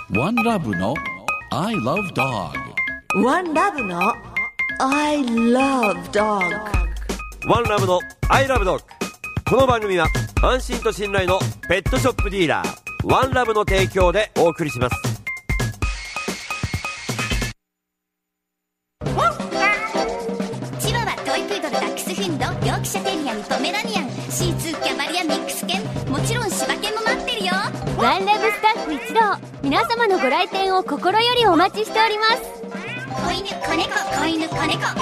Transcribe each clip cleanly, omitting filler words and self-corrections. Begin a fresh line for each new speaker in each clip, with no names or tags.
One Love の I Love Dog。
One Love の I Love Dog。
One Love の I Love Dog。 この番組は安心と信頼のペットショップディーラーワンラブの提供でお送りします。
チワワ、トイプードル、ダックスフンド、ヨークシャテリアン、ポメラニアン、シーツー、キャバリア、ミックス犬、もちろん柴犬も待ってるよ。
ワンラブスタッフ一同、皆様のご来店を心よりお待ちしております。
子犬、子猫、子犬、子猫、ペットショップワンラ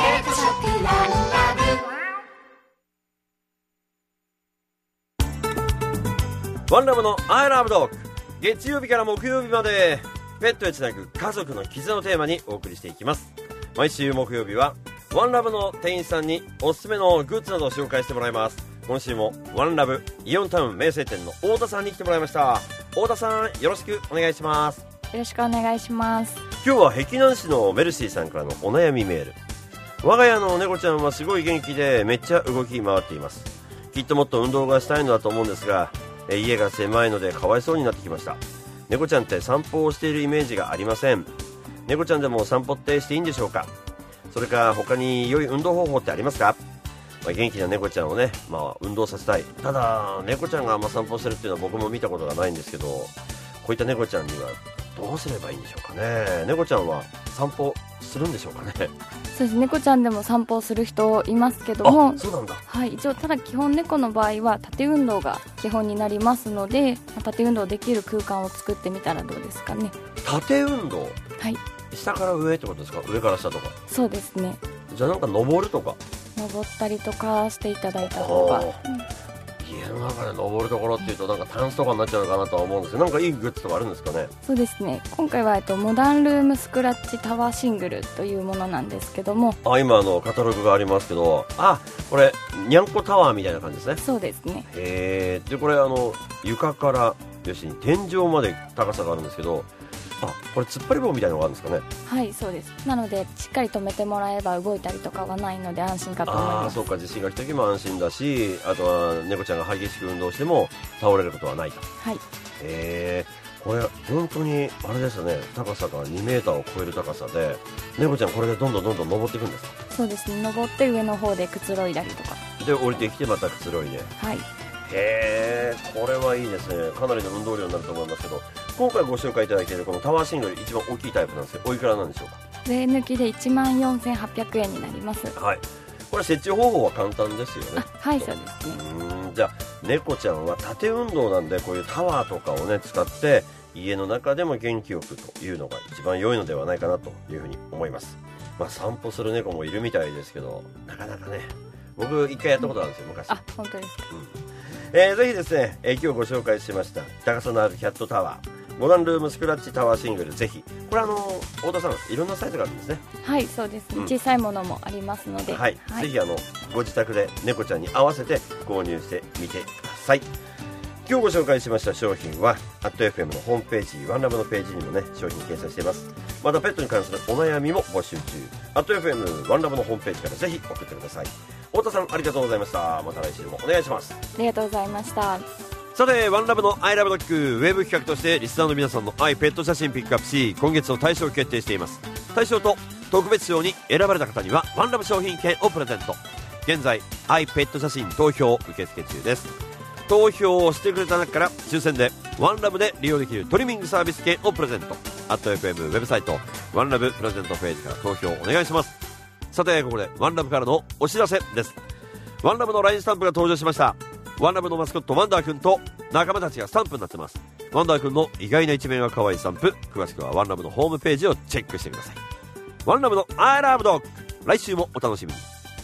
ブ。ワンラブの I Love Dog。 月曜日から木曜日までペットへつなぐ家族の絆のテーマにお送りしていきます。毎週木曜日はワンラブの店員さんにおすすめのグッズなどを紹介してもらいます。今週もワンラブイオンタウン名声店の太田さんに来てもらいました。太田さん、よろしくお願いします。
よろしくお願いします。
今日は碧南市のメルシーさんからのお悩みメール。我が家の猫ちゃんはすごい元気でめっちゃ動き回っています。きっともっと運動がしたいのだと思うんですが、家が狭いのでかわいそうになってきました。猫ちゃんって散歩をしているイメージがありません。猫ちゃんでも散歩ってしていいんでしょうか。それか他に良い運動方法ってありますか。元気な猫ちゃんをね、運動させたい。ただ猫ちゃんが散歩してるっていうのは僕も見たことがないんですけど、こういった猫ちゃんにはどうすればいいんでしょうかね。猫ちゃんは散歩するんでしょうかね。
そうです、猫ちゃんでも散歩をする人いますけども、
そうなんだ。
はい、一応ただ基本猫の場合は縦運動が基本になりますので、縦運動できる空間を作ってみたらどうですかね。
縦運動、
はい、
下から上ってことですか。上から下とか。
そうですね。
じゃあなんか登るとか
登ったりとかしていただいた方が、
家の中で登るところっていうとなんかタンスとかになっちゃうのかなとは思うんですけど、なんかいいグッズとかあるんですかね。
そうですね、今回はモダンルームスクラッチタワーシングルというものなんですけども、
今カタログがありますけど、これにゃんこタワーみたいな感じですね。
そうですね。
でこれ床から要するに天井まで高さがあるんですけど、これ突っ張り棒みたいなのがあるんですかね。
はい、そうです。なのでしっかり止めてもらえば動いたりとかはないので安心かと思います。
そうか、地震が来た時も安心だし、あとは猫ちゃんが激しく運動しても倒れることはないと。
はい。
これ本当にあれですよね。高さが2メーターを超える高さで、猫ちゃんこれでどんどん登っていくんですか。
そうですね、登って上の方でくつろいだりとか
で降りてきてまたくつろいで。
はい。
これはいいですね。かなりの運動量になると思いますけど、今回ご紹介いただいているこのタワーシングル一番大きいタイプなんですけど、おいくらなんでしょうか。
税抜きで14,800円になります。
はい。これ設置方法は簡単ですよね。
はい、そうですね。
じゃあ猫ちゃんは縦運動なんで、こういうタワーとかをね使って家の中でも元気よくというのが一番良いのではないかなというふうに思います。散歩する猫もいるみたいですけど、なかなかね、僕一回やったことあるんですよ、昔。
本当ですか。
ぜひですね、今日ご紹介しました高さのあるキャットタワーモダンルームスクラッチタワーシングル、ぜひこれ太田さんいろんなサイズがあるんですね。
はい、そうですね、小さいものもありますので、
ぜひご自宅で猫ちゃんに合わせて購入してみてください。今日ご紹介しました商品は@FM のホームページワンラブのページにもね商品掲載しています。またペットに関するお悩みも募集中。@FM ワンラブのホームページからぜひ送ってください。太田さん、ありがとうございました。また来週もお願いします。
ありがとうございました。
さて、ワンラブのアイラブドッグウェブ企画としてリスナーの皆さんの愛ペット写真ピックアップし、今月の大賞を決定しています。大賞と特別賞に選ばれた方にはワンラブ商品券をプレゼント。現在愛ペット写真投票受付中です。投票をしてくれた中から抽選でワンラブで利用できるトリミングサービス券をプレゼント。@FM ウェブサイトワンラブプレゼントページから投票お願いします。さて、ここでワンラブからのお知らせです。ワンラブの LINE スタンプが登場しました。ワンラブのマスコットワンダーくんと仲間たちがスタンプになってます。ワンダーくんの意外な一面が可愛いスタンプ、詳しくはワンラブのホームページをチェックしてください。ワンラブの I Love Dog、 来週もお楽しみに。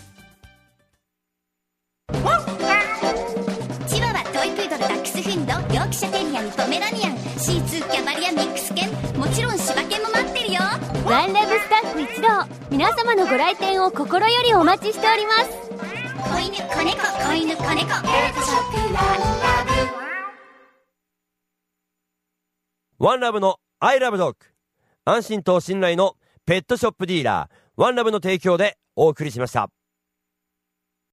チワワ、トイプードル、ダックスフンド、ヨークシャテリアン、ポメラニアン、シーツー、キャバリア、ミックス犬、もちろん柴犬も待ってるよ。
ワンラブスタッフ一同、皆様のご来店を心よりお待ちしております。
子犬、子猫、子犬、子猫、ペットショップワンラブ。
ワンラブの I Love Dog、 安心と信頼のペットショップディーラーワンラブの提供でお送りしました。